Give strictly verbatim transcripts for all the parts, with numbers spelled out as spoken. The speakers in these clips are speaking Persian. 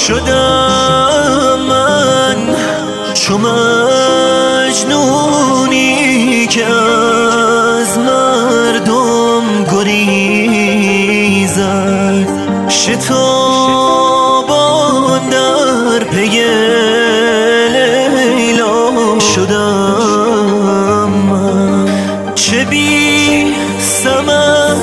شدم من چو مجنونی که از مردم گریزد، شتابان در پی لیلا شدم من. چه بی ثمر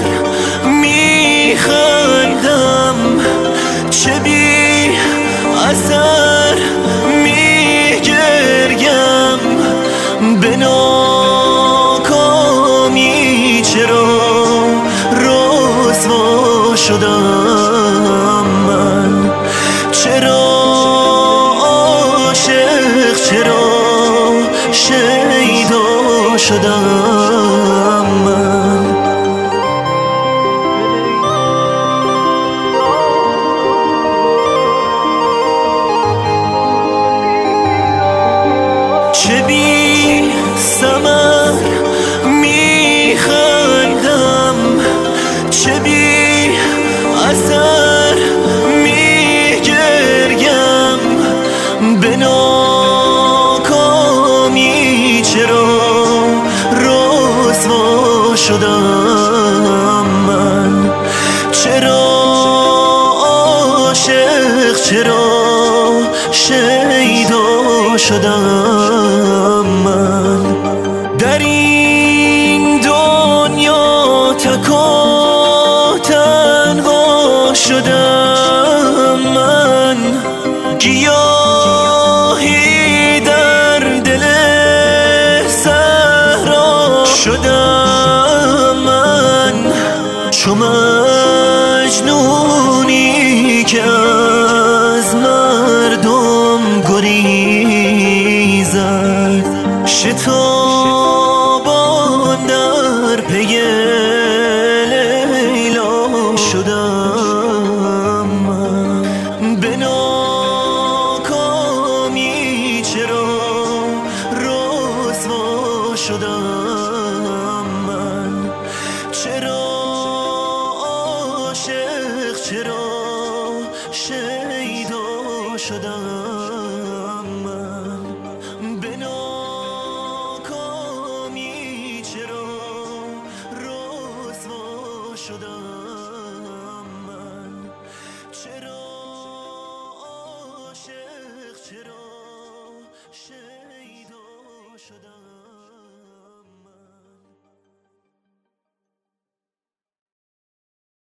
میخندم، چه بی اثر میگریم، به ناکامی چرا رسوا شدم من. چرا عاشق، چرا شیدا شدم من. چه بی ثمر میخندم، چه بی اثر میگریم، به ناکامی چرا رسوا شدم من. چرا عاشق، چرا شیدا شدم من. در این دنیا تک و تنها شدم من، گیاهی در دل صحرا شدم من. چو مجنونی که از مردم گریزد، شتابان در پی لیلا شدم من. به ناکامی چرا رسوا شدم من. چرا عاشق، چرا شیدا شدم من. به ناکامی چرا رسوا شدم من. چرا عاشق، چرا شیدا شدم.